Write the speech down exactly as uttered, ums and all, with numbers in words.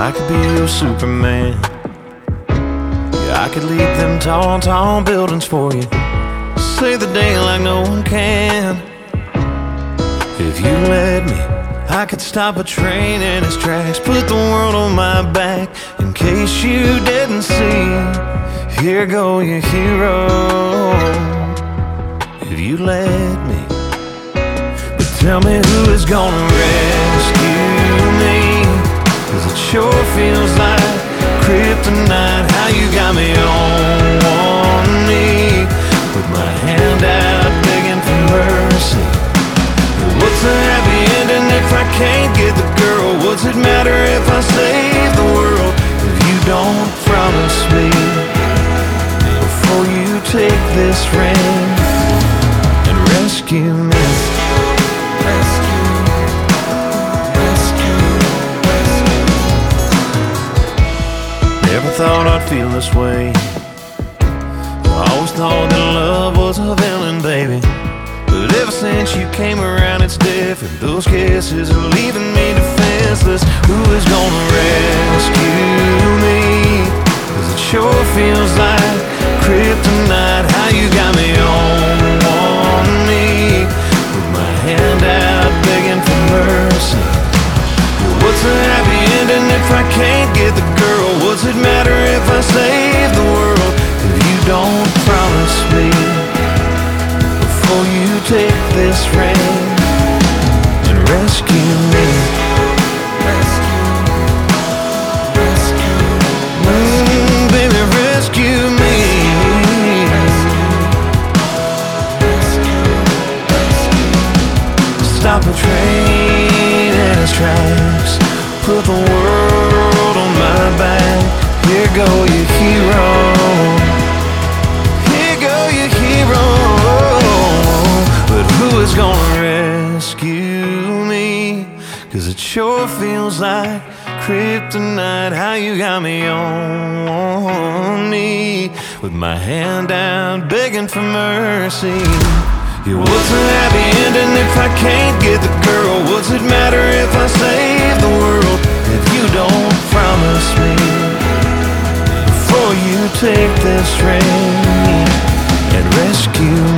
I could be your Superman. Yeah, I could leap them tall, tall buildings for you. Save the day like no one can. If you let me, I could stop a train in its tracks, put the world on my back. In case you didn't see, here go your hero. If you let me. But tell me who is gonna rescue me, 'cause it sure feels like kryptonite. How you got me on one knee, with my hand out begging for mercy. What's a happy ending if I can't get the girl? What's it matter if I save the world, if you don't promise me before you take this ring and rescue me? Rescue, rescue, rescue. Never thought I'd feel this way. I always thought that love was a villain, baby. But ever since you came around, it's different. Those kisses are leaving me defenseless. Who is gonna rescue me? 'Cause it sure feels like kryptonite. How you got me on one knee, with my hand out begging for mercy. What's a happy ending if I can't get the girl? What's it matter if I save the world, if you don't promise me before you take this ring and rescue me? Rescue, rescue, mm, baby, rescue me. Rescue, rescue, stop a train in its tracks, put the world on my back. Here go your hero. Here go your hero. But who is gonna rescue me? 'Cause it sure feels like kryptonite. How you got me on one knee, with my hand down begging for mercy. Yeah, what's a happy ending if I can't get the girl? What's it matter if I save the world, if you don't promise me before you take this ring and rescue me?